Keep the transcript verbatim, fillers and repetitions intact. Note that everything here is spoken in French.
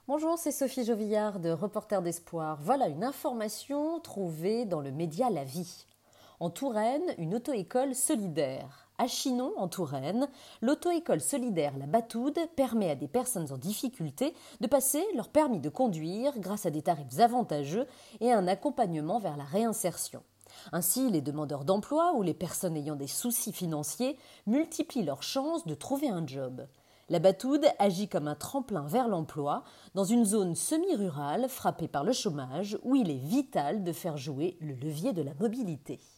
Bonjour, c'est Sophie Jovillard de Reporter d'Espoir. Voilà une information trouvée dans le média La Vie. En Touraine, une auto-école solidaire. À Chinon, en Touraine, l'auto-école solidaire La Batoude permet à des personnes en difficulté de passer leur permis de conduire grâce à des tarifs avantageux et à un accompagnement vers la réinsertion. Ainsi, les demandeurs d'emploi ou les personnes ayant des soucis financiers multiplient leurs chances de trouver un job. La Batoude agit comme un tremplin vers l'emploi dans une zone semi-rurale frappée par le chômage où il est vital de faire jouer le levier de la mobilité.